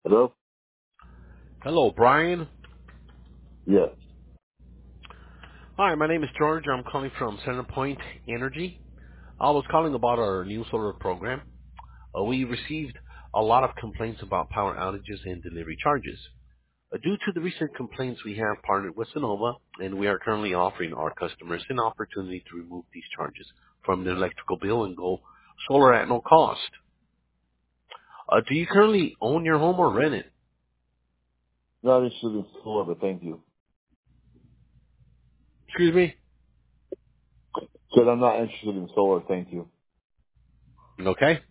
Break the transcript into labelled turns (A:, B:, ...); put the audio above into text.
A: Hello?
B: Hello, Brian.
A: Yes.
B: Hi, my name is George. I'm calling from Centerpoint Energy. I was calling about our new solar program. We received a lot of complaints about power outages and delivery charges. Due to the recent complaints, we have partnered with Sonoma, and we are currently offering our customers an opportunity to remove these charges from their electrical bill and go solar at no cost. Do you currently own your home or rent it?
A: Not interested in solar, but thank you.
B: Excuse me?
A: Said I'm not interested in solar, thank you.
B: Okay.